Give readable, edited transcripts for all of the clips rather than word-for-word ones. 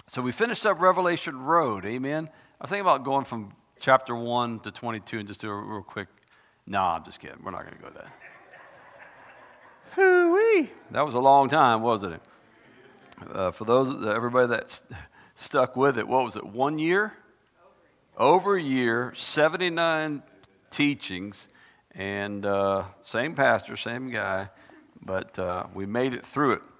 So we finished up Revelation Road, amen? I was thinking about going from chapter 1 to 22 and just do a real quick. No, I'm just kidding. We're not going to go there. Hoo-wee. That was a long time, wasn't it? For everybody that stuck with it, what was it, 1 year? Over a year, 79 teachings, and same pastor, same guy, but we made it through it.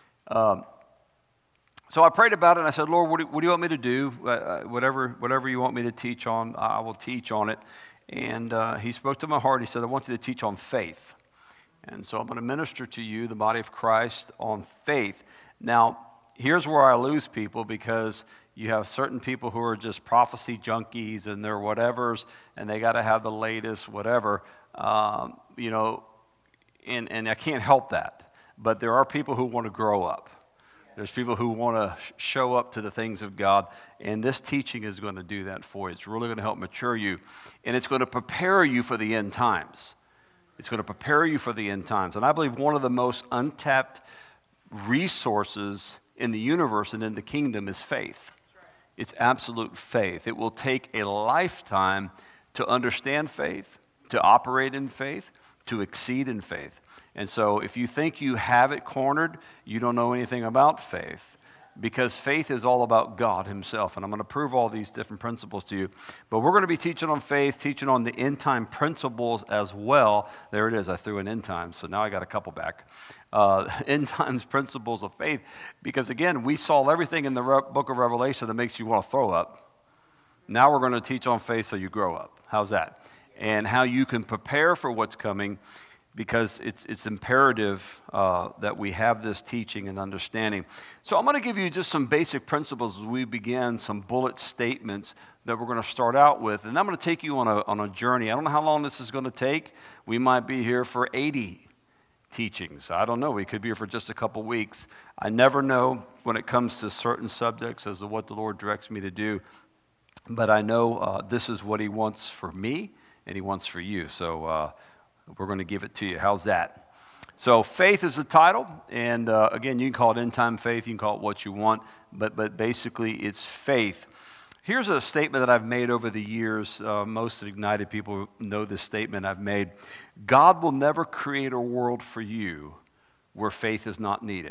So I prayed about it, and I said, Lord, what do you want me to do? Whatever you want me to teach on, I will teach on it. And he spoke to my heart. He said, I want you to teach on faith. And so I'm going to minister to you, the body of Christ, on faith. Now, here's where I lose people, because you have certain people who are just prophecy junkies and they're whatevers, and they got to have the latest whatever, and I can't help that. But there are people who want to grow up. There's people who want to show up to the things of God, and this teaching is going to do that for you. It's really going to help mature you, and it's going to prepare you for the end times. It's going to prepare you for the end times. And I believe one of the most untapped resources in the universe and in the kingdom is faith. It's absolute faith. It will take a lifetime to understand faith, to operate in faith, to exceed in faith. And so if you think you have it cornered, you don't know anything about faith, because faith is all about God himself. And I'm going to prove all these different principles to you. But we're going to be teaching on faith, teaching on the end time principles as well. There it is. I threw an end time, so now I got a couple back. End times principles of faith. Because again, we saw everything in the book of Revelation that makes you want to throw up. Now we're going to teach on faith so you grow up. How's that? And how you can prepare for what's coming, because it's imperative that we have this teaching and understanding. So I'm going to give you just some basic principles as we begin, some bullet statements that we're going to start out with. And I'm going to take you on a journey. I don't know how long this is going to take. We might be here for 80 teachings. I don't know. We could be here for just a couple weeks. I never know when it comes to certain subjects as to what the Lord directs me to do. But I know this is what he wants for me and he wants for you. So we're going to give it to you. How's that? So faith is the title, and again, you can call it end-time faith, you can call it what you want, but basically it's faith. Here's a statement that I've made over the years. Most Ignited people know this statement I've made. God will never create a world for you where faith is not needed.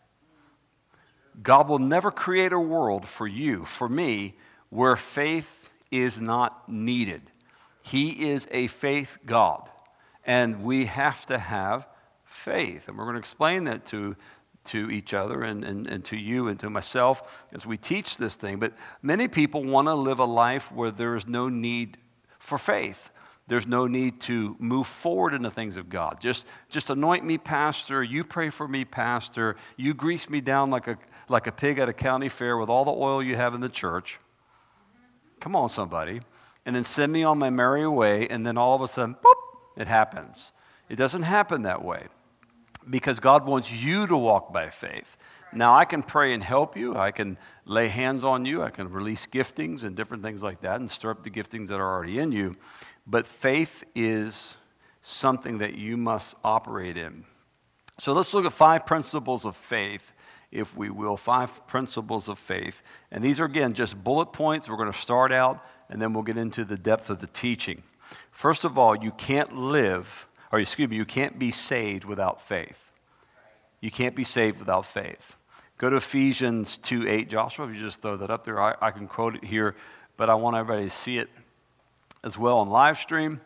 God will never create a world for you, for me, where faith is not needed. He is a faith God. And we have to have faith. And we're going to explain that to each other and to you and to myself as we teach this thing. But many people want to live a life where there is no need for faith. There's no need to move forward in the things of God. Just anoint me, pastor. You pray for me, pastor. You grease me down like a pig at a county fair with all the oil you have in the church. Come on, somebody. And then send me on my merry way, and then all of a sudden, boop, it happens. It doesn't happen that way, because God wants you to walk by faith. Now, I can pray and help you. I can lay hands on you. I can release giftings and different things like that and stir up the giftings that are already in you. But faith is something that you must operate in. So let's look at 5 principles of faith, if we will. 5 principles of faith. And these are, again, just bullet points. We're going to start out, and then we'll get into the depth of the teaching. First of all, you can't be saved without faith. You can't be saved without faith. Go to Ephesians 2:8. Joshua, if you just throw that up there, I can quote it here, but I want everybody to see it as well on live stream.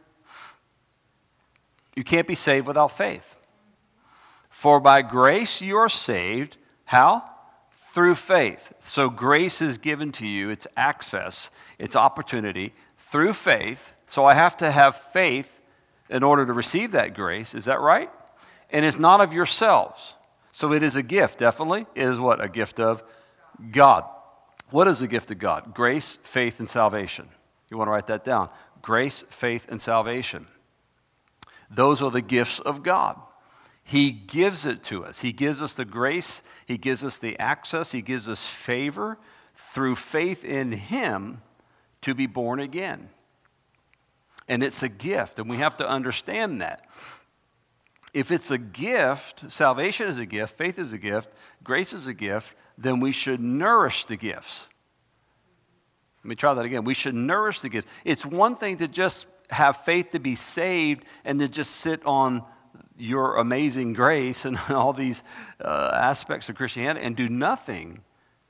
You can't be saved without faith. For by grace you are saved. How? Through faith. So grace is given to you. It's access. It's opportunity through faith. So I have to have faith in order to receive that grace. Is that right? And it's not of yourselves. So it is a gift, definitely. It is what? A gift of God. What is a gift of God? Grace, faith, and salvation. You want to write that down. Grace, faith, and salvation. Those are the gifts of God. He gives it to us. He gives us the grace. He gives us the access. He gives us favor through faith in Him to be born again. And it's a gift, and we have to understand that. if it's a gift, salvation is a gift, faith is a gift, grace is a gift, then we should nourish the gifts. Let me try that again. We should nourish the gifts. It's one thing to just have faith to be saved and to just sit on your amazing grace and all these aspects of Christianity and do nothing.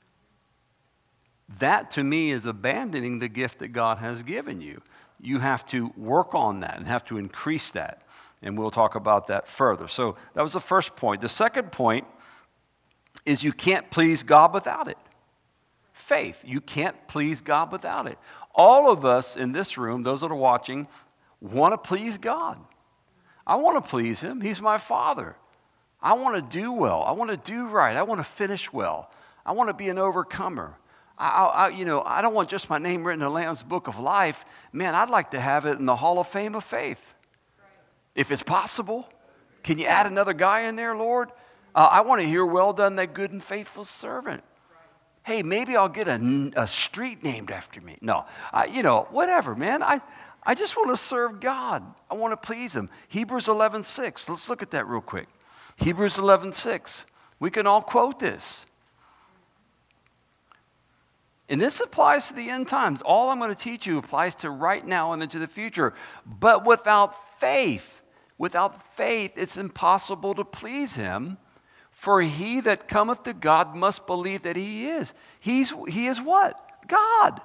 That, to me, is abandoning the gift that God has given you. You have to work on that and have to increase that. And we'll talk about that further. So that was the first point. The second point is you can't please God without it. Faith. You can't please God without it. All of us in this room, those that are watching, want to please God. I want to please Him. He's my Father. I want to do well. I want to do right. I want to finish well. I want to be an overcomer. I don't want just my name written in the Lamb's Book of Life. Man, I'd like to have it in the Hall of Fame of Faith. If it's possible. Can you add another guy in there, Lord? I want to hear, well done, that good and faithful servant. Hey, maybe I'll get a street named after me. No, whatever, man. I just want to serve God. I want to please Him. Hebrews 11:6. Let's look at that real quick. Hebrews 11:6. We can all quote this. And this applies to the end times. All I'm going to teach you applies to right now and into the future. But without faith, it's impossible to please Him. For he that cometh to God must believe that He is. He is what? God.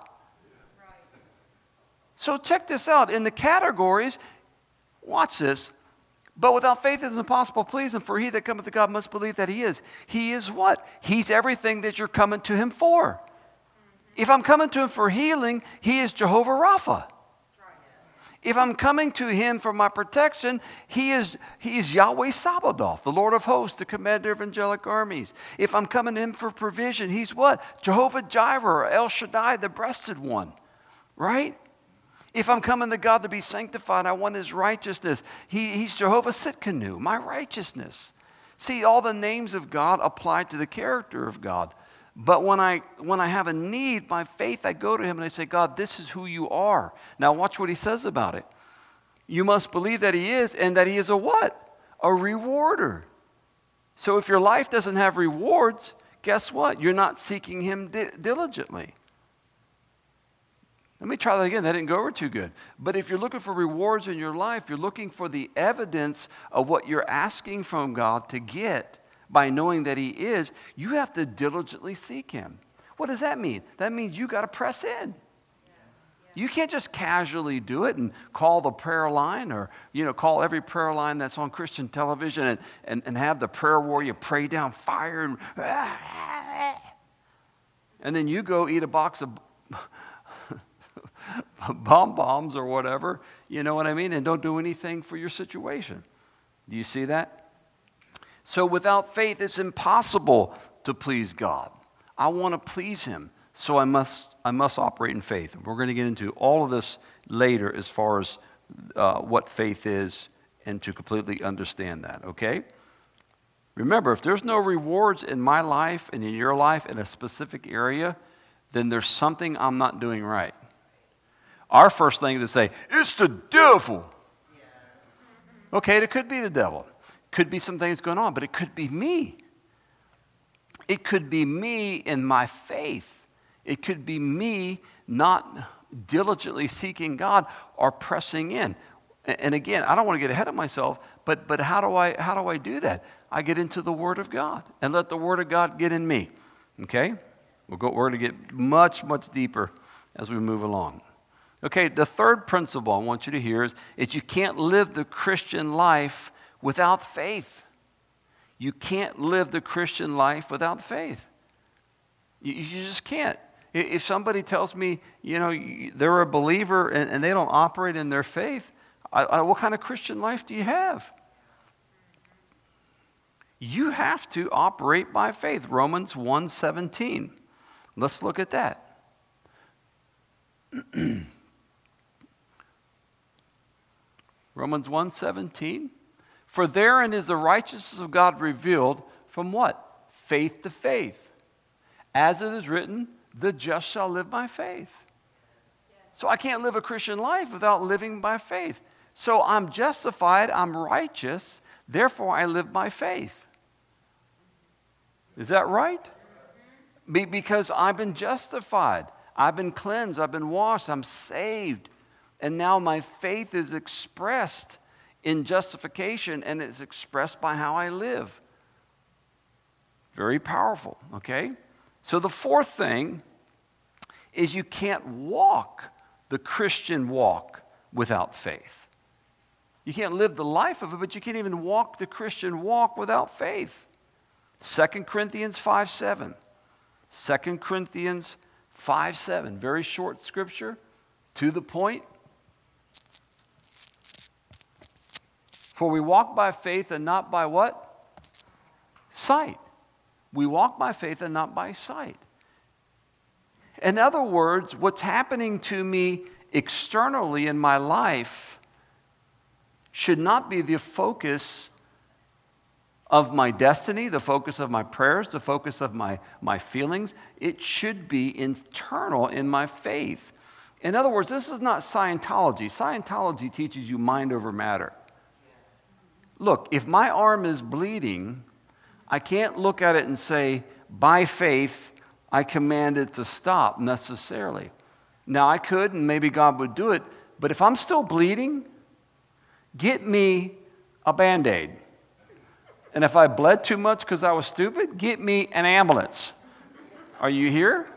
So check this out. In the categories, watch this. But without faith it is impossible to please Him. For he that cometh to God must believe that He is. He is what? He's everything that you're coming to Him for. If I'm coming to Him for healing, He is Jehovah Rapha. If I'm coming to Him for my protection, He is Yahweh Sabaoth, the Lord of hosts, the commander of angelic armies. If I'm coming to Him for provision, He's what? Jehovah Jireh, El Shaddai, the breasted one. Right? If I'm coming to God to be sanctified, I want His righteousness. He's Jehovah Sitkanu, my righteousness. See, all the names of God apply to the character of God. But when I have a need, by faith, I go to Him and I say, God, this is who You are. Now watch what He says about it. You must believe that He is, and that He is a what? A rewarder. So if your life doesn't have rewards, guess what? You're not seeking Him diligently. Let me try that again. That didn't go over too good. But if you're looking for rewards in your life, you're looking for the evidence of what you're asking from God to get. By knowing that He is, you have to diligently seek Him. What does that mean? That means you got to press in. You can't just casually do it and call the prayer line or, call every prayer line that's on Christian television and have the prayer warrior pray down fire and then you go eat a box of bombs or whatever, you know what I mean, and don't do anything for your situation. Do you see that? So without faith, it's impossible to please God. I want to please Him, so I must operate in faith. We're going to get into all of this later as far as what faith is and to completely understand that, okay? Remember, if there's no rewards in my life and in your life in a specific area, then there's something I'm not doing right. Our first thing is to say, it's the devil. Okay, it could be the devil. Could be some things going on, but it could be me. It could be me in my faith. It could be me not diligently seeking God or pressing in. And again, I don't want to get ahead of myself, but how do I do that? I get into the Word of God and let the Word of God get in me. Okay? We're going to get much, much deeper as we move along. Okay, the third principle I want you to hear is you can't live the Christian life without faith. You can't live the Christian life without faith. You just can't. If somebody tells me, they're a believer and they don't operate in their faith, what kind of Christian life do you have? You have to operate by faith. Romans 1:17. Let's look at that. Romans 1:17. For therein is the righteousness of God revealed from what? Faith to faith. As it is written, the just shall live by faith. So I can't live a Christian life without living by faith. So I'm justified, I'm righteous, Therefore, I live by faith. Is that right? Because I've been justified. I've been cleansed. I've been washed. I'm saved. And now my faith is expressed in justification, and it's expressed by how I live. Very powerful, okay? So the fourth thing is you can't walk the Christian walk without faith. You can't live the life of it, but you can't even walk the Christian walk without faith. 2 Corinthians 5:7. 2 Corinthians 5:7. Very short scripture, to the point. For we walk by faith and not by what? Sight. We walk by faith and not by sight. In other words, what's happening to me externally in my life should not be the focus of my destiny, the focus of my prayers, the focus of my feelings. It should be internal in my faith. In other words, this is not Scientology. Scientology teaches you mind over matter. Look, if my arm is bleeding, I can't look at it and say, by faith, I command it to stop necessarily. Now, I could, and maybe God would do it, but if I'm still bleeding, get me a Band-Aid. And if I bled too much because I was stupid, get me an ambulance. Are you here?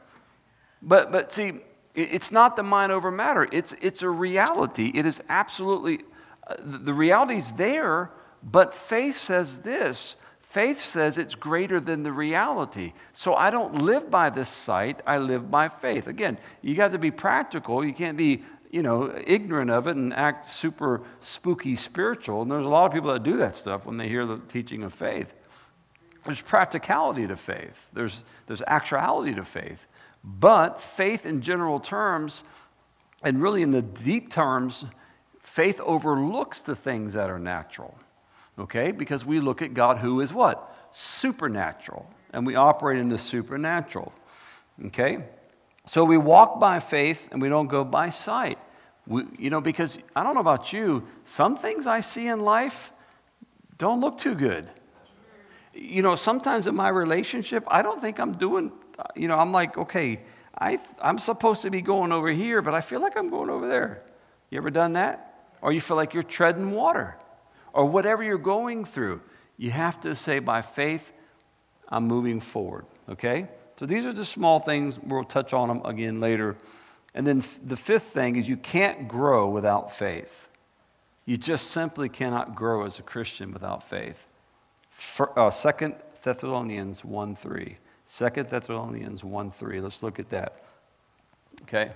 But see, it's not the mind over matter. It's a reality. It is absolutely, the reality's there, but faith says this. Faith says it's greater than the reality. So I don't live by this sight, I live by faith. Again, you got to be practical. You can't be, ignorant of it and act super spooky spiritual. And there's a lot of people that do that stuff when they hear the teaching of faith. There's practicality to faith. There's actuality to faith. But faith in general terms, and really in the deep terms, faith overlooks the things that are natural. Okay? Because we look at God who is what? Supernatural. And we operate in the supernatural. Okay? So we walk by faith and we don't go by sight. Because I don't know about you, some things I see in life don't look too good. Sometimes in my relationship, I don't think I'm doing, I'm like, okay, I'm supposed to be going over here, but I feel like I'm going over there. You ever done that? Or you feel like you're treading water. Or whatever you're going through, you have to say, by faith, I'm moving forward, okay? So these are the small things. We'll touch on them again later. And then the fifth thing is you can't grow without faith. You just simply cannot grow as a Christian without faith. 2 Thessalonians 1:3. 2 Thessalonians 1:3. Let's look at that. Okay?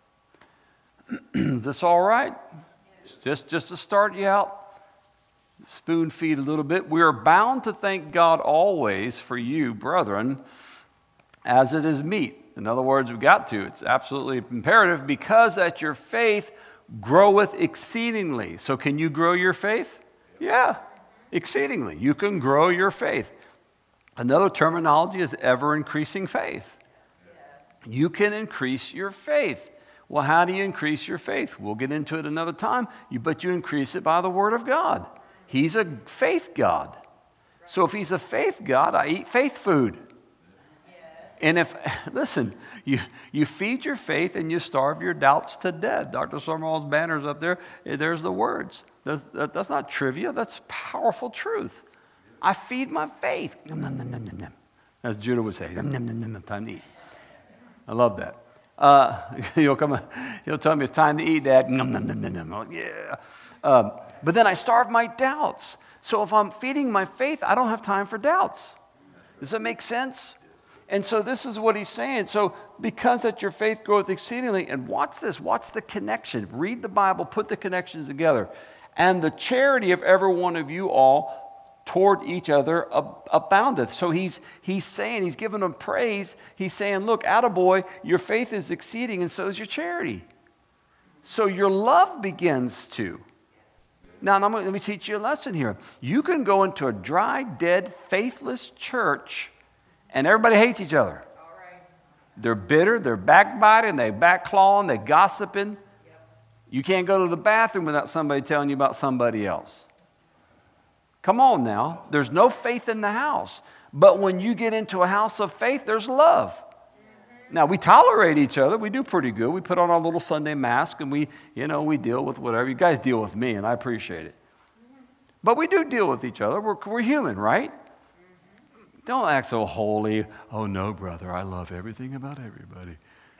Is this all right? Just to start you out. Spoon feed a little bit. We are bound to thank God always for you, brethren, as it is meet. In other words, we've got to. It's absolutely imperative, because that your faith groweth exceedingly. So can you grow your faith? Yeah, exceedingly. You can grow your faith. Another terminology is ever-increasing faith. You can increase your faith. Well, how do you increase your faith? We'll get into it another time, but you increase it by the Word of God. He's a faith God. So if he's a faith God, I eat faith food. And listen, you feed your faith and you starve your doubts to death. Dr. Summerall's banner's up there. There's the words. That's not trivia. That's powerful truth. I feed my faith. Nom, nom, nom, nom, nom, nom. As Judah would say, nom, nom, nom, nom, nom, time to eat. I love that. He'll tell me it's time to eat, Dad. Nom, nom, nom, nom, nom. Oh, yeah. But then I starve my doubts. So if I'm feeding my faith, I don't have time for doubts. Does that make sense? And so this is what he's saying. So because that your faith groweth exceedingly, and watch this, watch the connection. Read the Bible, put the connections together. And the charity of every one of you all toward each other aboundeth. So he's saying, he's giving them praise. He's saying, look, attaboy, your faith is exceeding, and so is your charity. So your love begins to. Now, let me teach you a lesson here. You can go into a dry, dead, faithless church, and everybody hates each other. All right. They're bitter, they're backbiting, they're backclawing, they're gossiping. Yep. You can't go to the bathroom without somebody telling you about somebody else. Come on now. There's no faith in the house. But when you get into a house of faith, there's love. Now, we tolerate each other. We do pretty good. We put on our little Sunday mask and we deal with whatever. You guys deal with me, and I appreciate it. But we do deal with each other. We're human, right? Don't act so holy. Oh, no, brother, I love everything about everybody.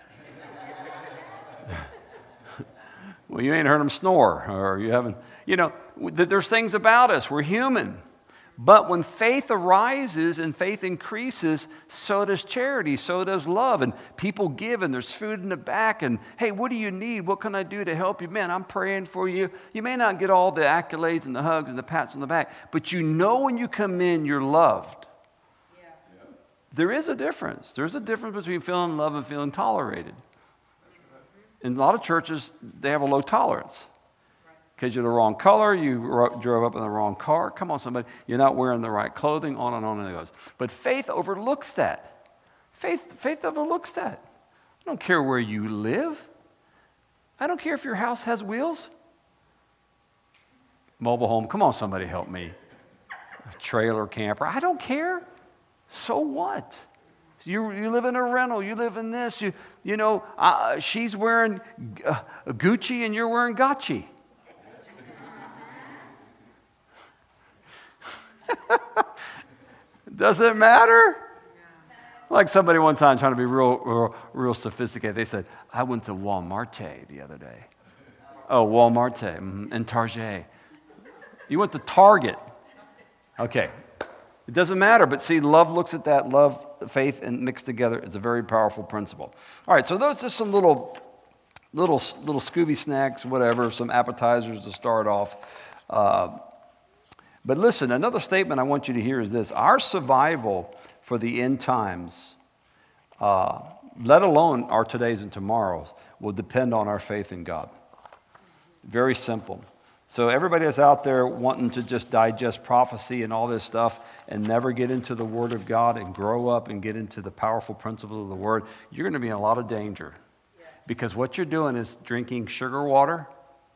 Well, you ain't heard them snore, or you haven't, there's things about us. We're human. But when faith arises and faith increases, so does charity, so does love. And people give, and there's food in the back. And, hey, what do you need? What can I do to help you? Man, I'm praying for you. You may not get all the accolades and the hugs and the pats on the back, but when you come in, you're loved. Yeah. There is a difference. There's a difference between feeling loved and feeling tolerated. In a lot of churches, they have a low tolerance. Because you're the wrong color, you drove up in the wrong car. Come on, somebody. You're not wearing the right clothing, on and it goes. But faith overlooks that. Faith overlooks that. I don't care where you live. I don't care if your house has wheels. Mobile home, come on, somebody help me. A trailer, camper, I don't So what? You live in a rental, you live in this. She's wearing Gucci and you're wearing Gotchi. Does it matter? Like somebody one time trying to be real sophisticated. They said, I went to Walmart the other day. Oh, Walmart and Target. You went to Target. Okay. It doesn't matter, but see, love looks at that, love, faith, and mixed together. It's a very powerful principle. All right, so those are some little Scooby snacks, whatever, some appetizers to start off. But listen, another statement I want you to hear is this. Our survival for the end times, let alone our todays and tomorrows, will depend on our faith in God. Very simple. So everybody that's out there wanting to just digest prophecy and all this stuff and never get into the Word of God and grow up and get into the powerful principles of the Word, you're going to be in a lot of danger. Because what you're doing is drinking sugar water.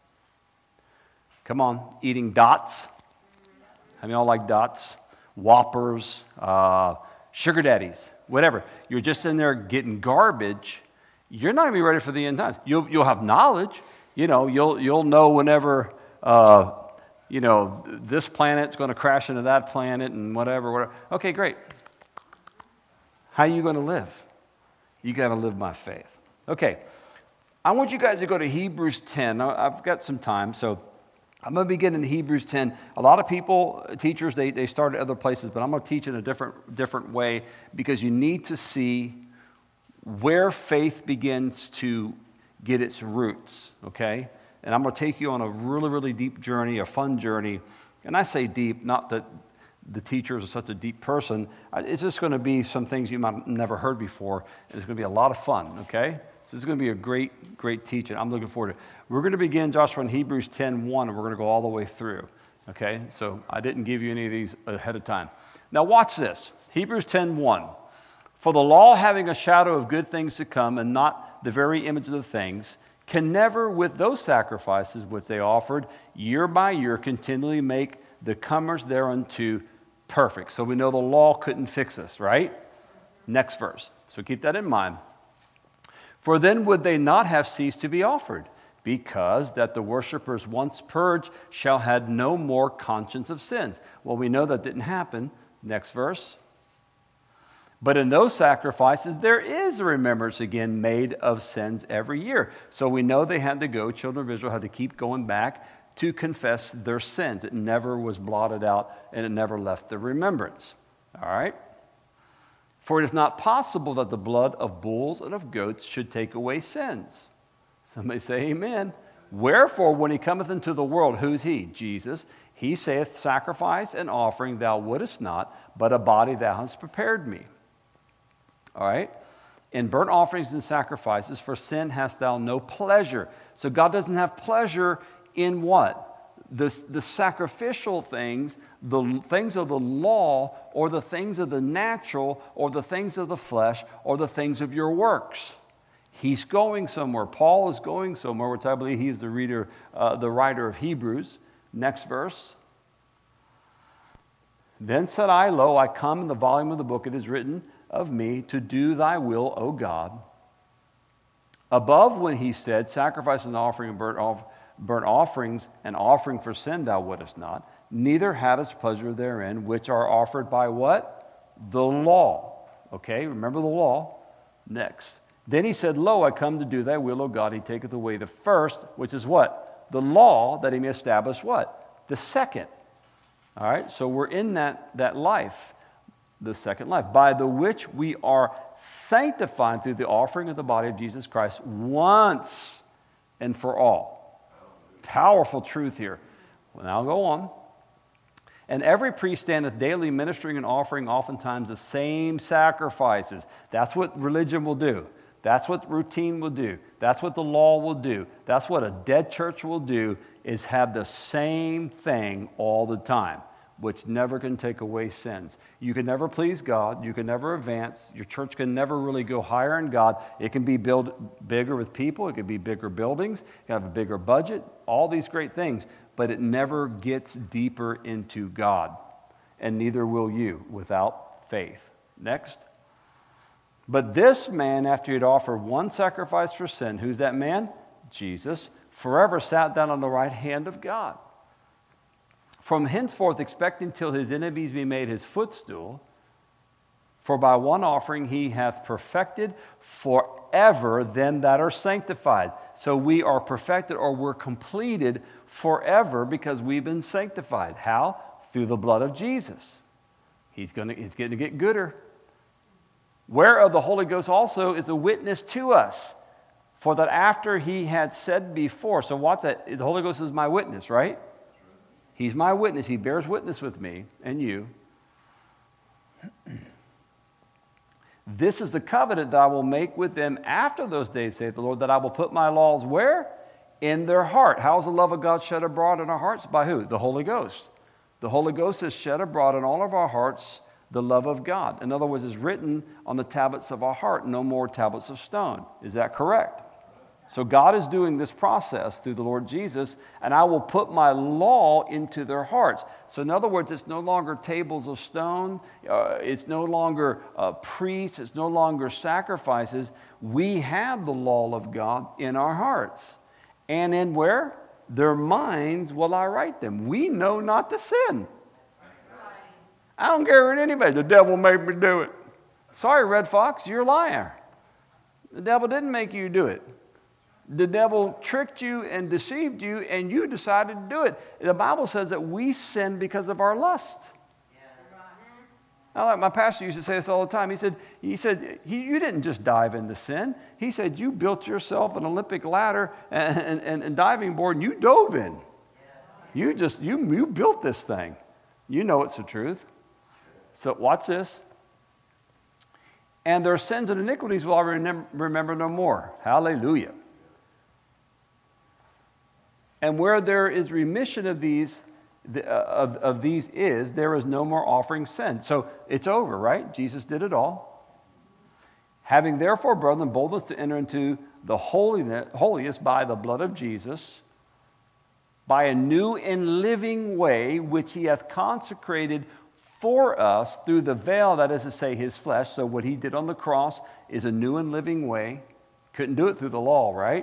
Come on, eating dots. How many of y'all like dots? Whoppers, sugar daddies, whatever. You're just in there getting garbage. You're not going to be ready for the end times. You'll have knowledge. You'll know whenever, this planet's going to crash into that planet and whatever. Okay, great. How are you going to live? You got to live by faith. Okay, I want you guys to go to Hebrews 10. Now, I've got some time, so I'm going to begin in Hebrews 10. A lot of people, teachers, they start at other places, but I'm going to teach in a different way because you need to see where faith begins to get its roots, okay? And I'm going to take you on a really, really deep journey, a fun journey. And I say deep, not that the teachers are such a deep person. It's just going to be some things you might have never heard before. And it's going to be a lot of fun, okay? So this is going to be a great, great teaching. I'm looking forward to it. We're going to begin, Joshua, in Hebrews 10:1, and we're going to go all the way through, okay? So I didn't give you any of these ahead of time. Now watch this. Hebrews 10:1. For the law, having a shadow of good things to come and not the very image of the things, can never, with those sacrifices which they offered year by year, continually make the comers thereunto perfect. So we know the law couldn't fix us, right? Next verse. So keep that in mind. For then would they not have ceased to be offered, because that the worshipers once purged shall have no more conscience of sins. Well, we know that didn't happen. Next verse. But in those sacrifices, there is a remembrance again made of sins every year. So we know they had to go, children of Israel had to keep going back to confess their sins. It never was blotted out, and it never left the remembrance. All right? For it is not possible that the blood of bulls and of goats should take away sins. Somebody say amen. Wherefore, when he cometh into the world, who's he? Jesus. He saith, sacrifice and offering thou wouldest not, but a body thou hast prepared me. All right? In burnt offerings and sacrifices, for sin hast thou no pleasure. So God doesn't have pleasure in what? The sacrificial things, the things of the law, or the things of the natural, or the things of the flesh, or the things of your works. He's going somewhere. Paul is going somewhere, which I believe he is the writer of Hebrews. Next verse. Then said I, Lo, I come, in the volume of the book it is written of me, to do thy will, O God. Above when he said, Sacrifice and offering and burnt offerings and offering for sin thou wouldest not, neither hadst pleasure therein, which are offered by what? The law. Okay, remember the law. Next. Then he said, Lo, I come to do thy will, O God. He taketh away the first, which is what? The law, that he may establish what? The second. All right, so we're in that life, the second life, by the which we are sanctified through the offering of the body of Jesus Christ once and for all. Powerful truth here. Well, now go on. And every priest standeth daily ministering and offering oftentimes the same sacrifices. That's what religion will do. That's what routine will do. That's what the law will do. That's what a dead church will do, is have the same thing all the time, which never can take away sins. You can never please God. You can never advance. Your church can never really go higher in God. It can be built bigger with people. It can be bigger buildings. It can have a bigger budget. All these great things. But it never gets deeper into God. And neither will you without faith. Next. But this man, after he had offered one sacrifice for sin, who's that man? Jesus, forever sat down on the right hand of God. From henceforth expecting till his enemies be made his footstool, for by one offering he hath perfected forever them that are sanctified. So we are perfected, or we're completed forever, because we've been sanctified. How? Through the blood of Jesus. He's going to get gooder. Whereof the Holy Ghost also is a witness to us. For that after he had said before, so what's that? The Holy Ghost is my witness, right? He's my witness. He bears witness with me and you. This is the covenant that I will make with them after those days, saith the Lord, that I will put my laws where? In their heart. How is the love of God shed abroad in our hearts? By who? The Holy Ghost. The Holy Ghost is shed abroad in all of our hearts, the love of God. In other words, it's written on the tablets of our heart, no more tablets of stone. Is that correct? So God is doing this process through the Lord Jesus, and I will put my law into their hearts. So in other words, it's no longer tables of stone. It's no longer priests. It's no longer sacrifices. We have the law of God in our hearts. And in where? Their minds will I write them. We know not to sin. I don't care what anybody, the devil made me do it. Sorry, Red Fox, you're a liar. The devil didn't make you do it. The devil tricked you and deceived you, and you decided to do it. The Bible says that we sin because of our lust. Like my pastor used to say this all the time. He said, you didn't just dive into sin. He said, you built yourself an Olympic ladder and diving board, and you dove in. You built this thing. You know it's the truth. So watch this. And their sins and iniquities will I remember no more. Hallelujah. And where there is remission of these, there is no more offering sin. So it's over, right? Jesus did it all. Having therefore, brethren, boldness to enter into the holiest by the blood of Jesus, by a new and living way, which he hath consecrated for us through the veil, that is to say, his flesh. So what he did on the cross is a new and living way. Couldn't do it through the law, right?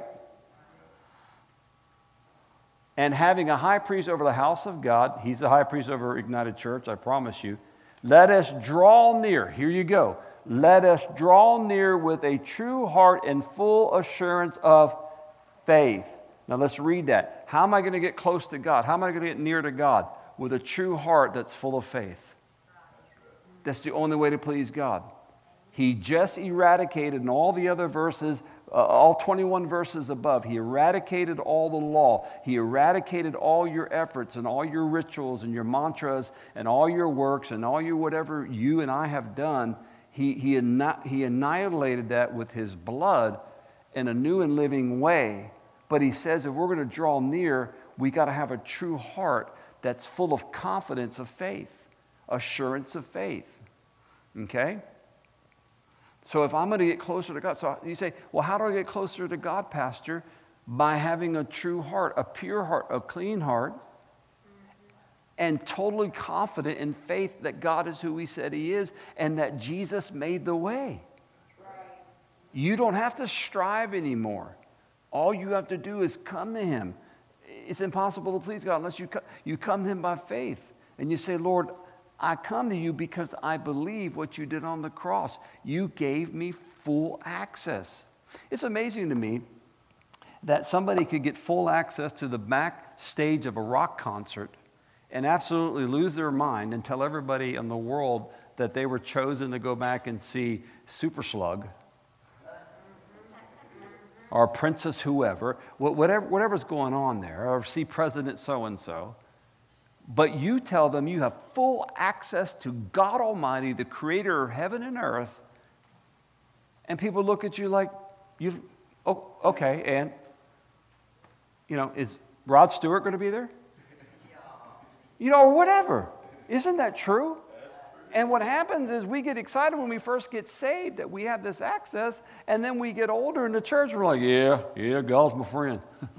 And having a high priest over the house of God, he's the high priest over Ignited Church, I promise you. Let us draw near. Here you go. Let us draw near with a true heart and full assurance of faith. Now let's read that. How am I going to get close to God? How am I going to get near to God? With a true heart that's full of faith. That's the only way to please God. He just eradicated in all the other verses, all 21 verses above, he eradicated all the law. He eradicated all your efforts and all your rituals and your mantras and all your works and all your whatever you and I have done. He annihilated that with his blood in a new and living way. But he says if we're going to draw near, we got to have a true heart that's full of confidence of faith, assurance of faith. Okay? So if I'm going to get closer to God, so you say, well, how do I get closer to God, Pastor? By having a true heart, a pure heart, a clean heart, and totally confident in faith that God is who he said he is and that Jesus made the way. You don't have to strive anymore. All you have to do is come to him. It's impossible to please God unless you come to him by faith. And you say, Lord, I come to you because I believe what you did on the cross. You gave me full access. It's amazing to me that somebody could get full access to the back stage of a rock concert and absolutely lose their mind and tell everybody in the world that they were chosen to go back and see Super Slug or Princess whoever, whatever's going on there, or see President so-and-so. But you tell them you have full access to God Almighty, the creator of heaven and earth, and people look at you like, okay, and, is Rod Stewart going to be there? Or whatever. Isn't that true? And what happens is we get excited when we first get saved that we have this access, and then we get older in the church, we're like, yeah, God's my friend.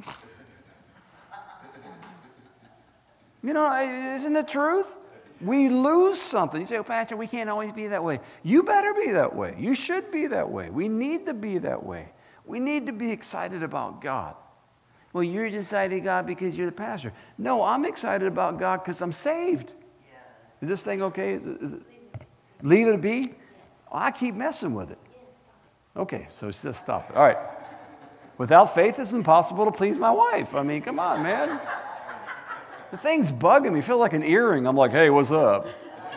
Isn't the truth? We lose something. You say, Pastor, we can't always be that way. You better be that way. You should be that way. We need to be that way. We need to be excited about God. Well, you're excited God because you're the pastor. No, I'm excited about God because I'm saved. Yes. Is this thing okay? Is it? Leave it be? Oh, I keep messing with it. Okay, so just stop it. All right. Without faith, it's impossible to please my wife. I mean, come on, man. The thing's bugging me. I feel like an earring. I'm like, hey, what's up?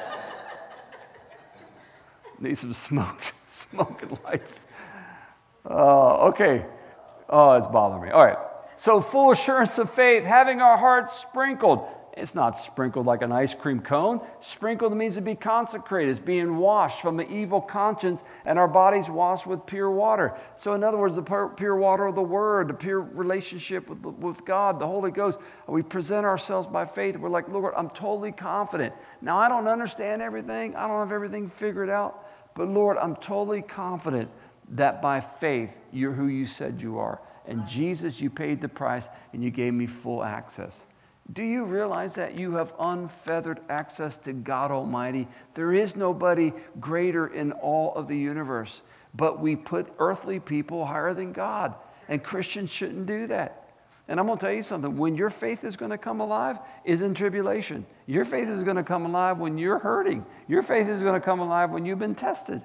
Need some smoking lights. Okay. Oh, it's bothering me. All right. So full assurance of faith, having our hearts sprinkled. It's not sprinkled like an ice cream cone. Sprinkled means to be consecrated. It's being washed from the evil conscience, and our bodies washed with pure water. So in other words, the pure water of the Word, the pure relationship with God, the Holy Ghost. We present ourselves by faith. We're like, Lord, I'm totally confident. Now, I don't understand everything. I don't have everything figured out. But Lord, I'm totally confident that by faith, you're who you said you are. And Jesus, you paid the price, and you gave me full access. Do you realize that you have unfeathered access to God Almighty? There is nobody greater in all of the universe, but we put earthly people higher than God, and Christians shouldn't do that. And I'm going to tell you something. When your faith is going to come alive is in tribulation. Your faith is going to come alive when you're hurting. Your faith is going to come alive when you've been tested.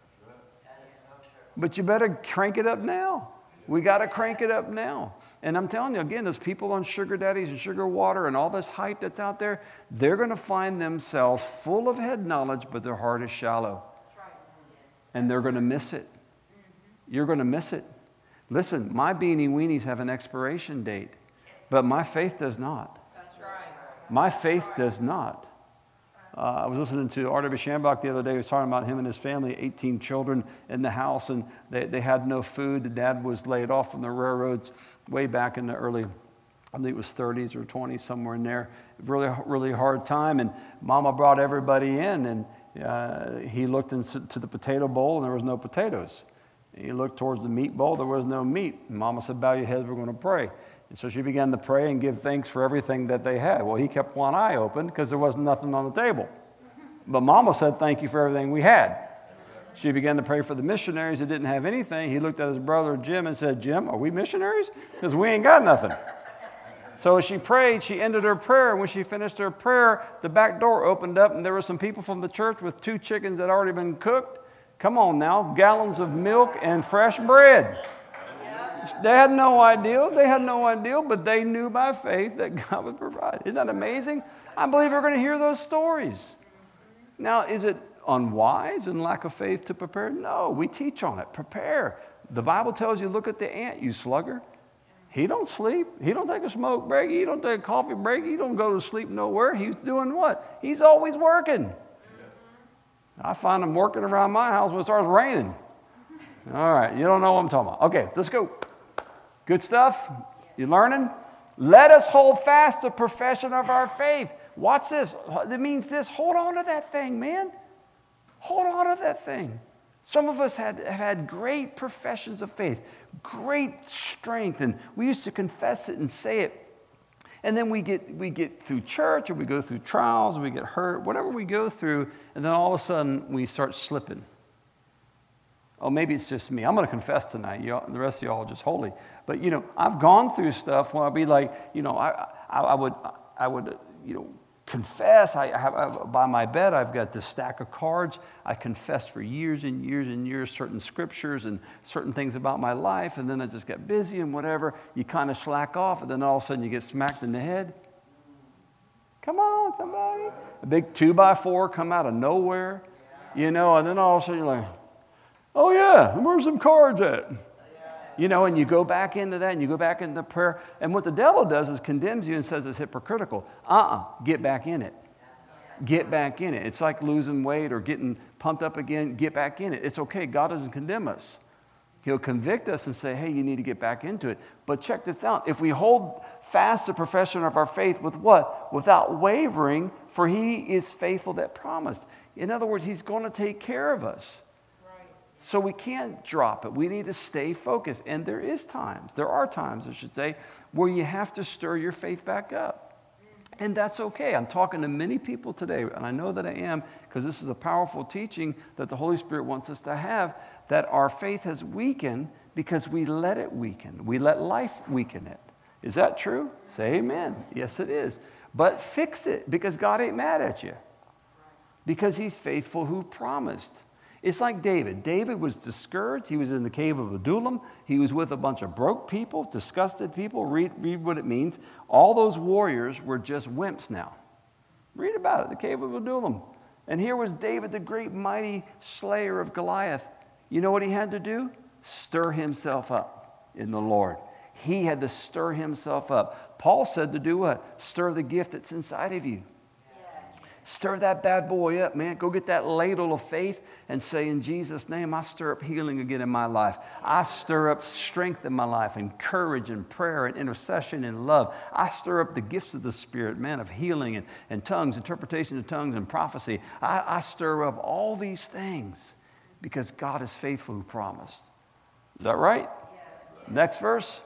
But you better crank it up now. We got to crank it up now. And I'm telling you, again, those people on sugar daddies and sugar water and all this hype that's out there, they're going to find themselves full of head knowledge, but their heart is shallow. And they're going to miss it. You're going to miss it. Listen, my beanie weenies have an expiration date, but my faith does not. My faith does not. I was listening to R.W. Shambach the other day. He was talking about him and his family, 18 children in the house, and they had no food. The dad was laid off from the railroads way back in the early, I think it was 30s or 20s, somewhere in there. Really, really hard time, and Mama brought everybody in, and he looked into the potato bowl, and there was no potatoes. He looked towards the meat bowl, there was no meat. And Mama said, bow your heads, we're going to pray. And so she began to pray and give thanks for everything that they had. Well, he kept one eye open because there wasn't nothing on the table. But Mama said, thank you for everything we had. She began to pray for the missionaries that didn't have anything. He looked at his brother Jim and said, Jim, are we missionaries? Because we ain't got nothing. So as she prayed, she ended her prayer. And when she finished her prayer, the back door opened up, and there were some people from the church with 2 chickens that had already been cooked. Come on now, gallons of milk and fresh bread. They had no idea, but they knew by faith that God would provide. Isn't that amazing? I believe we're going to hear those stories. Now, is it unwise and lack of faith to prepare? No, we teach on it. Prepare. The Bible tells you, look at the ant, you slugger. He don't sleep. He don't take a smoke break. He don't take a coffee break. He don't go to sleep nowhere. He's doing what? He's always working. I find him working around my house when it starts raining. All right, you don't know what I'm talking about. Okay, let's go. Good stuff? You learning? Let us hold fast the profession of our faith. Watch this. It means this. Hold on to that thing, man. Hold on to that thing. Some of us have had great professions of faith, great strength, and we used to confess it and say it. And then we get through church, or we go through trials, or we get hurt, whatever we go through, and then all of a sudden we start slipping. Oh, maybe it's just me. I'm going to confess tonight. The rest of y'all are just holy. But, I've gone through stuff where I'll be like, I would confess. I have by my bed, I've got this stack of cards. I confessed for years and years and years certain scriptures and certain things about my life, and then I just got busy and whatever. You kind of slack off, and then all of a sudden you get smacked in the head. Come on, somebody. A big 2x4 come out of nowhere, and then all of a sudden you're like, oh yeah, where's some cards at? And you go back into that, and you go back into prayer. And what the devil does is condemns you and says it's hypocritical. Get back in it. Get back in it. It's like losing weight or getting pumped up again. Get back in it. It's okay. God doesn't condemn us. He'll convict us and say, hey, you need to get back into it. But check this out. If we hold fast the profession of our faith with what? Without wavering, for he is faithful that promised. In other words, he's going to take care of us. So we can't drop it. We need to stay focused. And there are times, I should say, where you have to stir your faith back up. And that's okay. I'm talking to many people today, and I know that I am, because this is a powerful teaching that the Holy Spirit wants us to have, that our faith has weakened because we let it weaken. We let life weaken it. Is that true? Say amen. Yes, it is. But fix it, because God ain't mad at you. Because he's faithful who promised. It's like David. David was discouraged. He was in the cave of Adullam. He was with a bunch of broke people, disgusted people. Read what it means. All those warriors were just wimps now. Read about it, the cave of Adullam. And here was David, the great mighty slayer of Goliath. You know what he had to do? Stir himself up in the Lord. He had to stir himself up. Paul said to do what? Stir the gift that's inside of you. Stir that bad boy up, man. Go get that ladle of faith and say, in Jesus' name, I stir up healing again in my life. I stir up strength in my life and courage and prayer and intercession and love. I stir up the gifts of the Spirit, man, of healing and tongues, interpretation of tongues and prophecy. I stir up all these things because God is faithful who promised. Is that right? Yes. Next verse.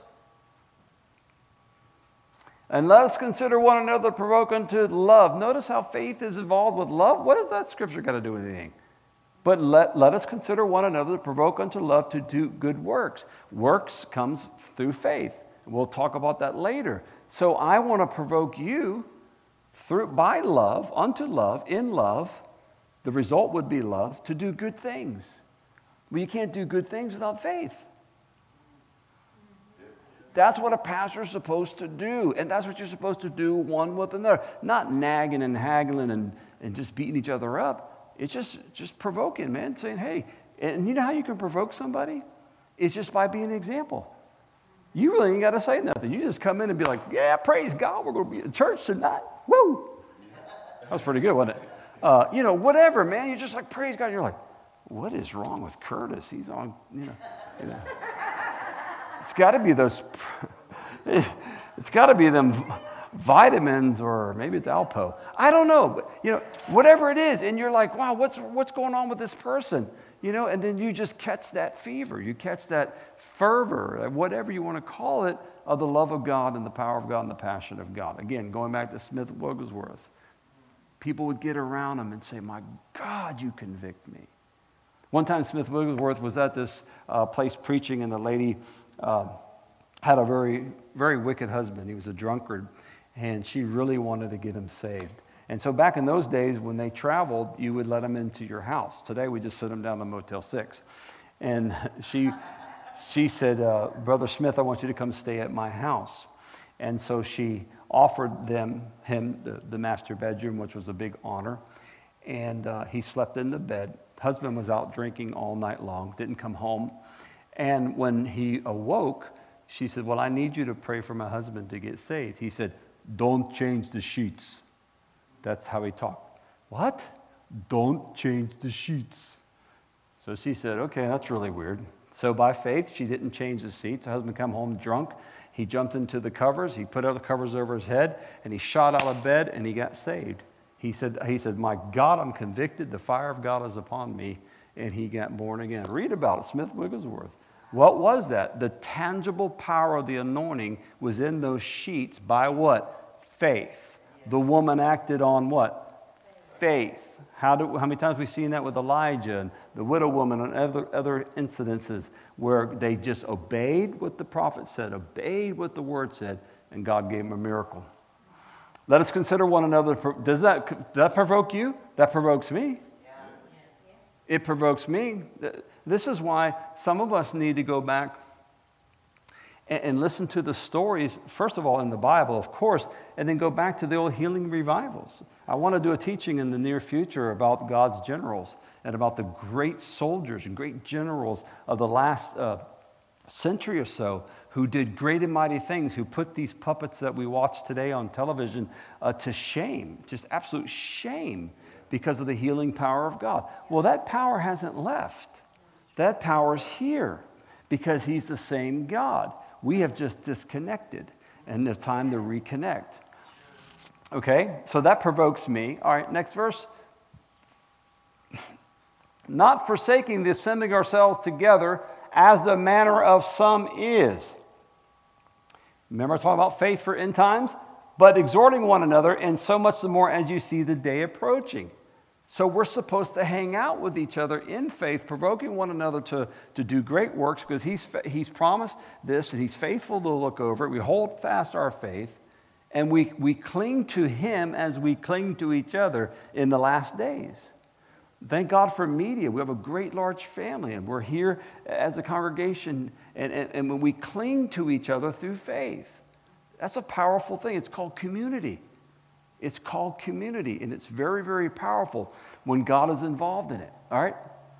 And let us consider one another, provoke unto love. Notice how faith is involved with love. What does that scripture got to do with anything? But let us consider one another, provoke unto love to do good works. Works comes through faith. We'll talk about that later. So I want to provoke you by love, unto love, in love. The result would be love, to do good things. Well, you can't do good things without faith. That's what a pastor is supposed to do. And that's what you're supposed to do one with another. Not nagging and haggling and just beating each other up. It's just provoking, man. Saying, hey, and you know how you can provoke somebody? It's just by being an example. You really ain't got to say nothing. You just come in and be like, yeah, praise God, we're going to be at church tonight. Woo! That was pretty good, wasn't it? Whatever, man. You're just like, praise God. You're like, what is wrong with Curtis? He's on, It's got to be it's got to be them vitamins, or maybe it's Alpo. I don't know, but whatever it is, and you're like, wow, what's going on with this person? And then you just catch that fever, you catch that fervor, whatever you want to call it, of the love of God and the power of God and the passion of God. Again, going back to Smith Wigglesworth, people would get around him and say, my God, you convict me. One time Smith Wigglesworth was at this place preaching, and the lady had a very, very wicked husband. He was a drunkard, and she really wanted to get him saved. And so back in those days, when they traveled, you would let them into your house. Today, we just send them down to Motel 6. And she said, Brother Smith, I want you to come stay at my house. And so she offered him the master bedroom, which was a big honor. And he slept in the bed. Husband was out drinking all night long, didn't come home. And when he awoke, she said, well, I need you to pray for my husband to get saved. He said, don't change the sheets. That's how he talked. What? Don't change the sheets. So she said, okay, that's really weird. So by faith, she didn't change the seats. Her husband come home drunk. He jumped into the covers. He put other covers over his head, and he shot out of bed, and he got saved. He said, my God, I'm convicted. The fire of God is upon me. And he got born again. Read about it, Smith Wigglesworth. What was that? The tangible power of the anointing was in those sheets by what? Faith. The woman acted on what? Faith. How many times have we seen that with Elijah and the widow woman and other incidences where they just obeyed what the prophet said, obeyed what the word said, and God gave them a miracle. Let us consider one another. Does that provoke you? That provokes me. It provokes me. This is why some of us need to go back and listen to the stories, first of all, in the Bible, of course, and then go back to the old healing revivals. I want to do a teaching in the near future about God's generals and about the great soldiers and great generals of the last century or so who did great and mighty things, who put these puppets that we watch today on television to shame, just absolute shame, because of the healing power of God. Well, that power hasn't left. That power's here because He's the same God. We have just disconnected, and it's time to reconnect. Okay, so that provokes me. All right, next verse. Not forsaking the assembling ourselves together as the manner of some is. Remember I talking about faith for end times? But exhorting one another, and so much the more as you see the day approaching. So we're supposed to hang out with each other in faith, provoking one another to do great works, because he's promised this, and He's faithful to look over it. We hold fast our faith, and we cling to Him as we cling to each other in the last days. Thank God for media. We have a great large family, and we're here as a congregation, and when we cling to each other through faith, that's a powerful thing. It's called community. It's called community, and it's very, very powerful when God is involved in it, all right?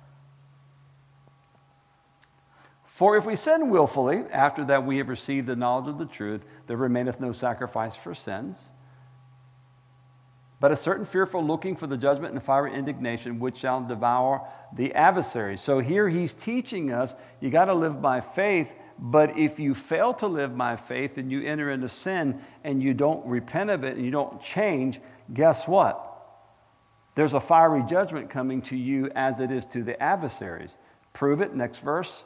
For if we sin willfully, after that we have received the knowledge of the truth, there remaineth no sacrifice for sins, but a certain fearful looking for the judgment and fiery indignation, which shall devour the adversaries. So here he's teaching us, you got to live by faith. But if you fail to live by faith and you enter into sin and you don't repent of it and you don't change, guess what? There's a fiery judgment coming to you as it is to the adversaries. Prove it. Next verse.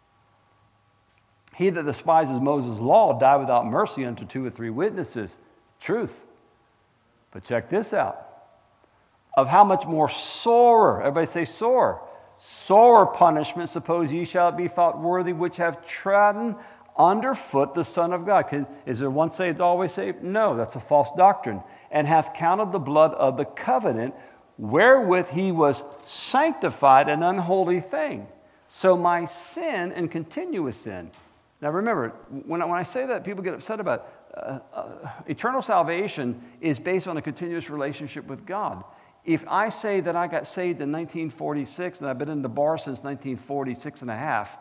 He that despises Moses' law died without mercy unto 2 or 3 witnesses. Truth. But check this out. Of how much more sorer, everybody say sore. Sorer punishment, suppose ye shall be thought worthy, which have trodden underfoot the Son of God. Is there one saved, always saved? No, that's a false doctrine. And hath counted the blood of the covenant, wherewith he was sanctified, an unholy thing. So my sin and continuous sin. Now remember, when I say that, people get upset about it. Eternal salvation is based on a continuous relationship with God. If I say that I got saved in 1946 and I've been in the bar since 1946 and a half,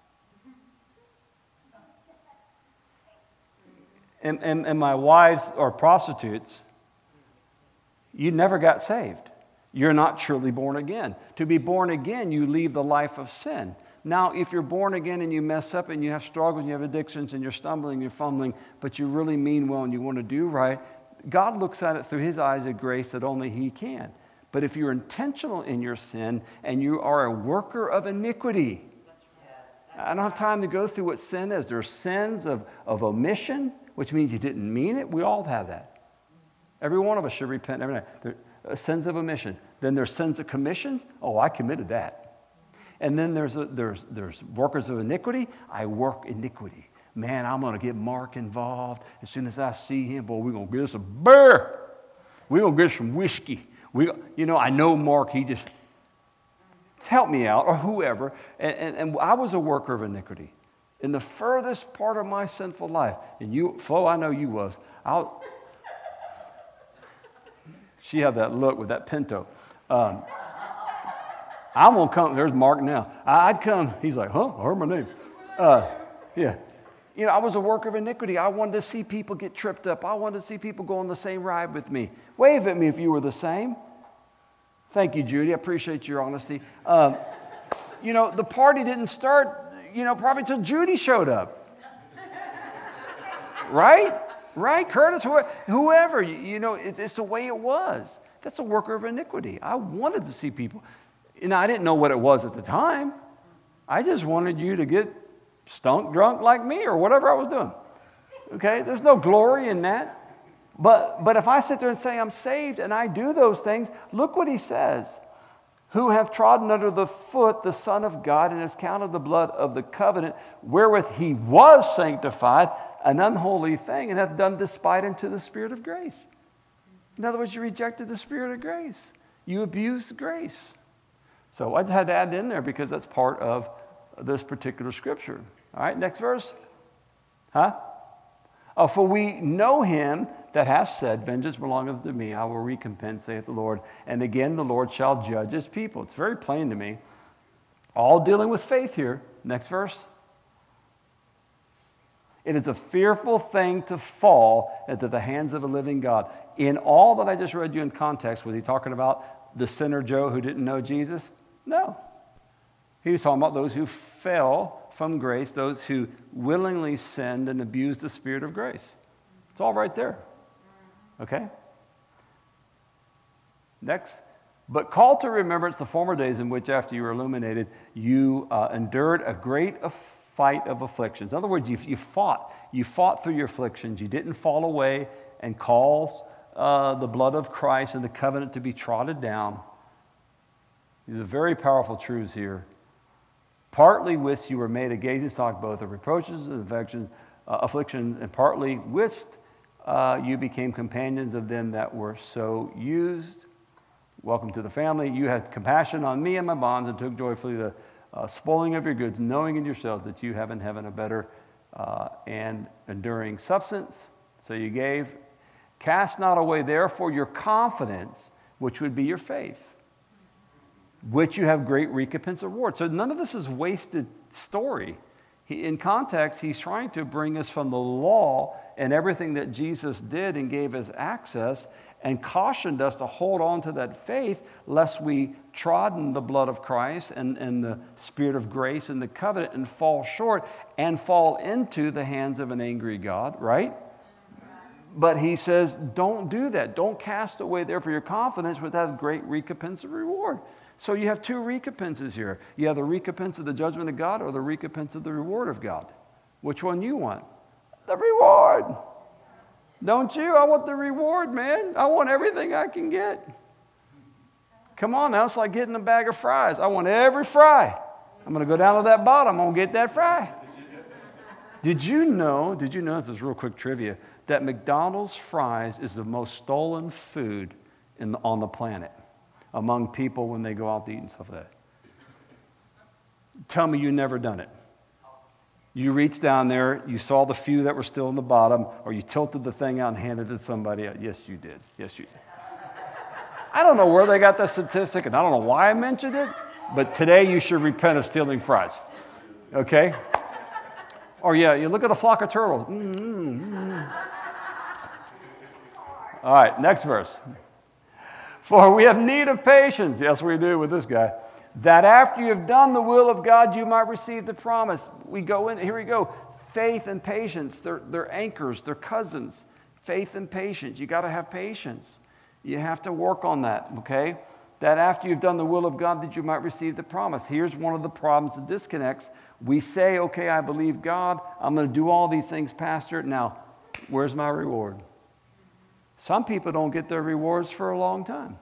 and my wives are prostitutes, you never got saved. You're not truly born again. To be born again, you leave the life of sin. Now, if you're born again and you mess up and you have struggles and you have addictions and you're stumbling, you're fumbling, but you really mean well and you want to do right, God looks at it through His eyes of grace that only He can. But if you're intentional in your sin and you are a worker of iniquity, I don't have time to go through what sin is. There are sins of omission, which means you didn't mean it. We all have that. Every one of us should repent every night. There are sins of omission. Then there's sins of commissions. Oh, I committed that. And then there's workers of iniquity. I work iniquity. Man, I'm going to get Mark involved. As soon as I see him, boy, we're going to get us a beer. We're going to get some whiskey. I know Mark, he just help me out, or whoever. And I was a worker of iniquity in the furthest part of my sinful life. And you, Flo, I know you was. She had that look with that Pinto. I'm going to come. There's Mark now. I'd come. He's like, huh? I heard my name. Yeah. I was a worker of iniquity. I wanted to see people get tripped up. I wanted to see people go on the same ride with me. Wave at me if you were the same. Thank you, Judy. I appreciate your honesty. The party didn't start, probably till Judy showed up. Right? Right? Curtis, whoever. It's the way it was. That's a worker of iniquity. I wanted to see people. I didn't know what it was at the time. I just wanted you to get stunk drunk like me or whatever I was doing. Okay? There's no glory in that. But if I sit there and say I'm saved and I do those things, look what he says. Who have trodden under the foot the Son of God and has counted the blood of the covenant wherewith he was sanctified, an unholy thing, and hath done despite unto the Spirit of grace. In other words, you rejected the Spirit of grace. You abused grace. So I just had to add it in there because that's part of this particular scripture. All right, next verse. For we know him that hath said, vengeance belongeth to me, I will recompense, saith the Lord. And again, the Lord shall judge his people. It's very plain to me. All dealing with faith here. Next verse. It is a fearful thing to fall into the hands of a living God. In all that I just read you in context, was he talking about the sinner Joe who didn't know Jesus? No. He was talking about those who fell from grace, those who willingly sinned and abused the Spirit of grace. It's all right there. Okay? Next. But call to remembrance the former days in which, after you were illuminated, you endured a great fight of afflictions. In other words, you fought. You fought through your afflictions. You didn't fall away and cause the blood of Christ and the covenant to be trodden down. These are very powerful truths here. Partly wist you were made a gazing stock both of reproaches and afflictions, and partly wist you became companions of them that were so used. Welcome to the family. You had compassion on me and my bonds, and took joyfully the spoiling of your goods, knowing in yourselves that you have in heaven a better and enduring substance. So you gave. Cast not away therefore your confidence, which would be your faith, which you have great recompense of reward. So none of this is wasted story. In context, he's trying to bring us from the law and everything that Jesus did and gave us access, and cautioned us to hold on to that faith lest we trodden the blood of Christ and the Spirit of grace and the covenant and fall short and fall into the hands of an angry God, right? But he says, don't do that. Don't cast away therefore your confidence without great recompense of reward. So you have two recompenses here. You have the recompense of the judgment of God or the recompense of the reward of God. Which one you want? The reward. Don't you? I want the reward, man. I want everything I can get. Come on now, it's like getting a bag of fries. I want every fry. I'm going to go down to that bottom. I'm going to get that fry. Did you know, this is real quick trivia, that McDonald's fries is the most stolen food on the planet among people when they go out to eat and stuff like that? Tell me you've never done it. You reached down there, you saw the few that were still in the bottom, or you tilted the thing out and handed it to somebody else. Yes, you did. Yes, you did. I don't know where they got that statistic, and I don't know why I mentioned it, but today you should repent of stealing fries. Okay? Or yeah, you look at a flock of turtles. All right, next verse. For we have need of patience, yes we do with this guy, that after you have done the will of God, you might receive the promise. We go in, here we go. Faith and patience, they're anchors, they're cousins. Faith and patience, you got to have patience. You have to work on that, okay? That after you've done the will of God, that you might receive the promise. Here's one of the problems that disconnects. We say, okay, I believe God. I'm going to do all these things, Pastor. Now, where's my reward? Some people don't get their rewards for a long time.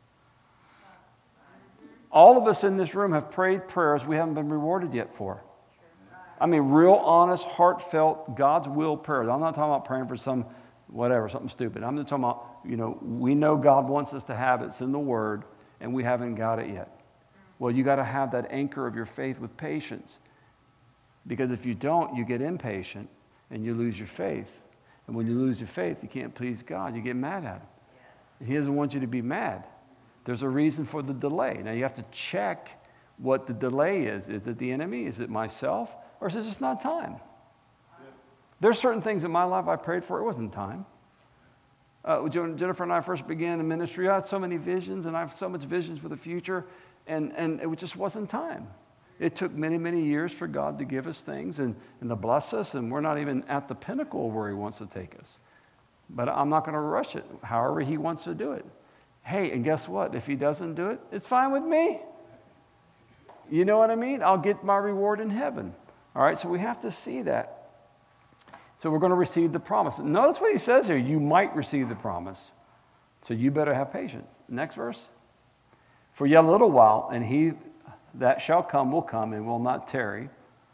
All of us in this room have prayed prayers we haven't been rewarded yet for. I mean, real, honest, heartfelt, God's will prayers. I'm not talking about praying for something stupid. I'm just talking about, we know God wants us to have it. It's in the Word, and we haven't got it yet. Well, you got to have that anchor of your faith with patience. Because if you don't, you get impatient, and you lose your faith. And when you lose your faith, you can't please God. You get mad at Him. He doesn't want you to be mad. There's a reason for the delay. Now, you have to check what the delay is. Is it the enemy? Is it myself? Or is it just not time? Yeah. There's certain things in my life I prayed for. It wasn't time. When Jennifer and I first began in ministry, I had so many visions, and I have so much visions for the future, and it just wasn't time. It took many, many years for God to give us things and to bless us, and we're not even at the pinnacle where He wants to take us. But I'm not going to rush it, however He wants to do it. Hey, and guess what? If He doesn't do it, it's fine with me. You know what I mean? I'll get my reward in heaven. All right, so we have to see that. So we're going to receive the promise. Notice what he says here. You might receive the promise. So you better have patience. Next verse. For yet a little while, and he that shall come will come and will not tarry.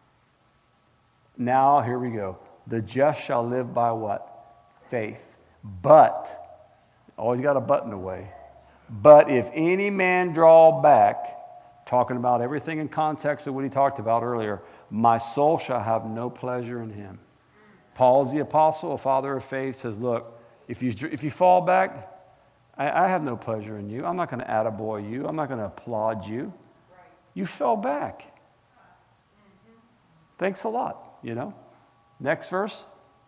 Now, here we go. The just shall live by what? Faith. But, always got a but in the way. But if any man draw back, talking about everything in context of what he talked about earlier, my soul shall have no pleasure in him. Paul, the apostle, a father of faith, says, look, if you fall back, I have no pleasure in you. I'm not going to attaboy you. I'm not going to applaud you. You fell back. Thanks a lot, you know. Next verse.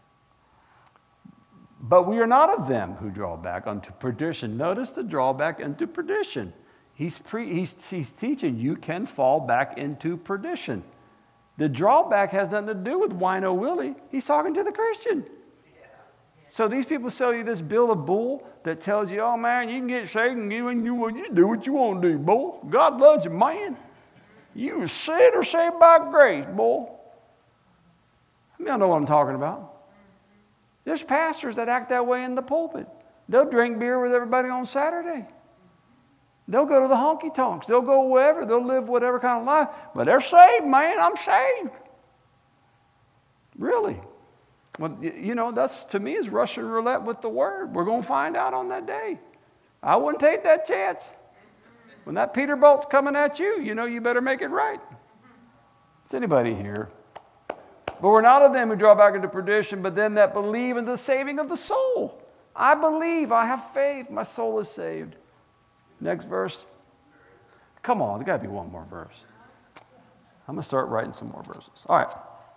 But we are not of them who draw back unto perdition. Notice the drawback into perdition. He's teaching you can fall back into perdition. The drawback has nothing to do with Wino Willie. He's talking to the Christian. So these people sell you this bill of bull that tells you, oh man, you can get saved and you do what you want to do, boy. God loves you, man. You are saved or saved by grace, boy. Y'all know what I'm talking about. There's pastors that act that way in the pulpit. They'll drink beer with everybody on Saturday. They'll go to the honky tonks. They'll go wherever. They'll live whatever kind of life. But they're saved, man. I'm saved. Really? Well, you know, that's to me is Russian roulette with the word. We're going to find out on that day. I wouldn't take that chance. When that Peterbilt's coming at you, you know you better make it right. Is anybody here? But we're not of them who draw back into perdition, but them that believe in the saving of the soul. I believe, I have faith, my soul is saved. Next verse. Come on, there got to be one more verse. I'm going to start writing some more verses. All right.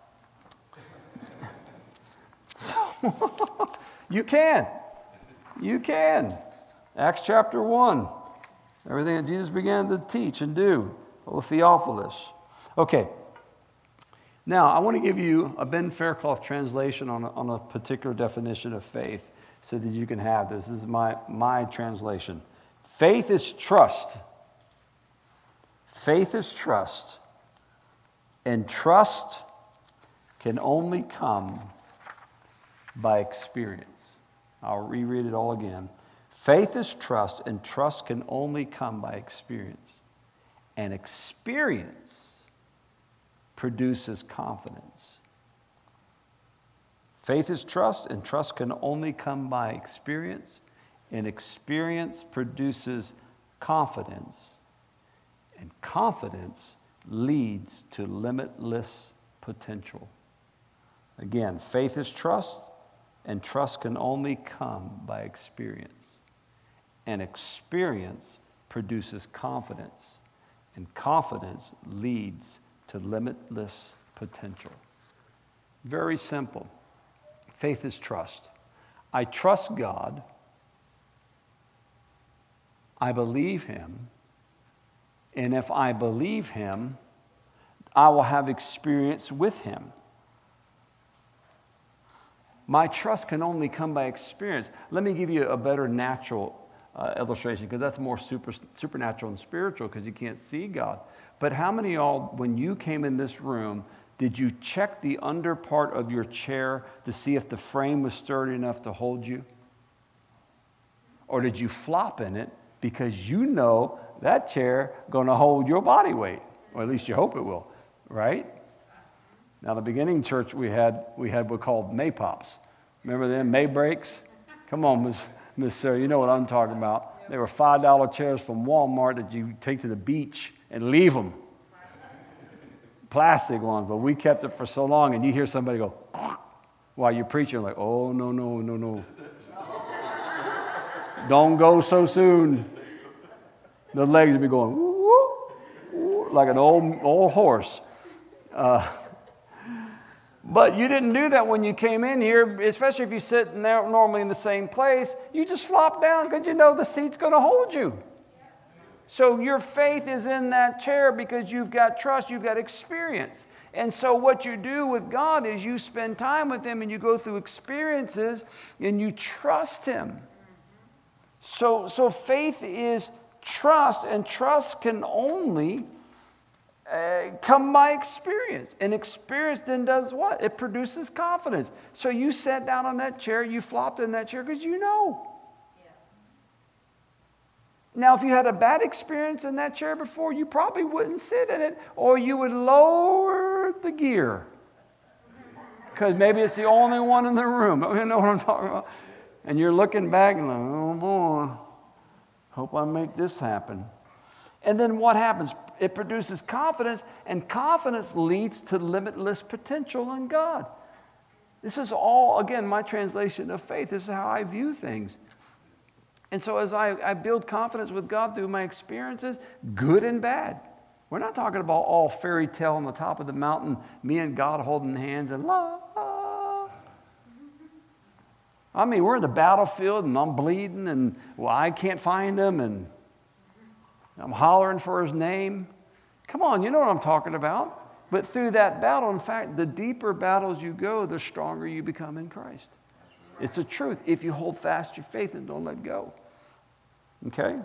So, you can. Acts chapter 1. Everything that Jesus began to teach and do with Theophilus. Okay. Now, I want to give you a Ben Faircloth translation on a particular definition of faith so that you can have this. This is my translation. Faith is trust. Faith is trust. And trust can only come by experience. I'll reread it all again. Faith is trust, and trust can only come by experience. And experience produces confidence. Faith is trust, and trust can only come by experience. And experience produces confidence. And confidence leads to limitless potential. Again, faith is trust, and trust can only come by experience. And experience produces confidence, and confidence leads to limitless potential. Very simple. Faith is trust. I trust God. I believe Him. And if I believe Him, I will have experience with Him. My trust can only come by experience. Let me give you a better natural illustration, because that's more supernatural and spiritual, because you can't see God. But how many of y'all, when you came in this room, did you check the under part of your chair to see if the frame was sturdy enough to hold you? Or did you flop in it because you know that chair going to hold your body weight? Or at least you hope it will, right? Now, the beginning church we had what called Maypops. Remember them, May breaks? Come on, Miss Sarah, you know what I'm talking about. They were $5 chairs from Walmart that you take to the beach and leave them. Plastic ones, but we kept it for so long, and you hear somebody go, while you're preaching, like, oh, no. Don't go so soon. The legs will be going, woo, woo, like an old horse. But you didn't do that when you came in here, especially if you sit normally in the same place. You just flop down because you know the seat's going to hold you. So your faith is in that chair because you've got trust, you've got experience. And so what you do with God is you spend time with Him and you go through experiences and you trust Him. So faith is trust, and trust can only come by experience. And experience then does what? It produces confidence. So you sat down on that chair, you flopped in that chair because you know. Yeah. Now, if you had a bad experience in that chair before, you probably wouldn't sit in it, or you would lower the gear. Because maybe it's the only one in the room. You know what I'm talking about? And you're looking back and like, oh boy, hope I make this happen. And then what happens? It produces confidence, and confidence leads to limitless potential in God. This is all, again, my translation of faith. This is how I view things. And so as I build confidence with God through my experiences, good and bad. We're not talking about all fairy tale on the top of the mountain, me and God holding hands and la. I mean, we're in the battlefield and I'm bleeding and well, I can't find him and I'm hollering for his name. Come on, you know what I'm talking about. But through that battle, in fact, the deeper battles you go, the stronger you become in Christ. It's the truth if you hold fast your faith and don't let go. Okay?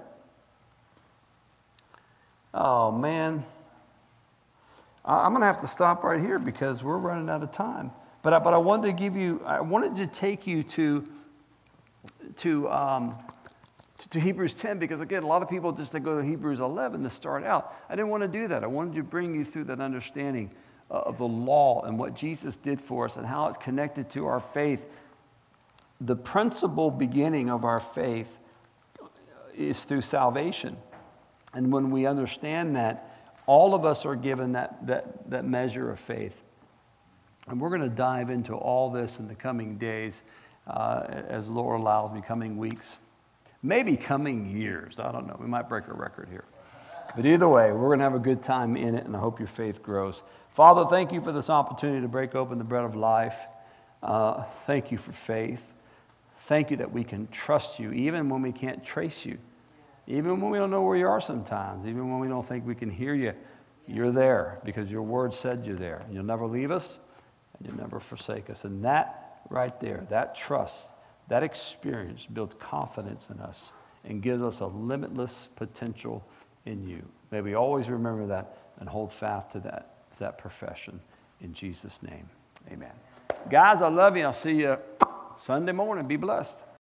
Oh, man. I'm going to have to stop right here because we're running out of time. But I wanted to take you to Hebrews 10 because, again, a lot of people just go to Hebrews 11 to start out. I didn't want to do that. I wanted to bring you through that understanding of the law and what Jesus did for us and how it's connected to our faith. The principal beginning of our faith is through salvation. And when we understand that, all of us are given that measure of faith. And we're going to dive into all this in the coming days, as the Lord allows me, coming weeks. Maybe coming years. I don't know. We might break a record here. But either way, we're going to have a good time in it, and I hope your faith grows. Father, thank you for this opportunity to break open the bread of life. Thank you for faith. Thank you that we can trust you, even when we can't trace you. Even when we don't know where you are sometimes. Even when we don't think we can hear you. You're there because your word said you're there. You'll never leave us, and you'll never forsake us. And that right there, that trust, that experience builds confidence in us and gives us a limitless potential in you. May we always remember that and hold fast to that profession. In Jesus' name, amen. Guys, I love you. I'll see you Sunday morning. Be blessed.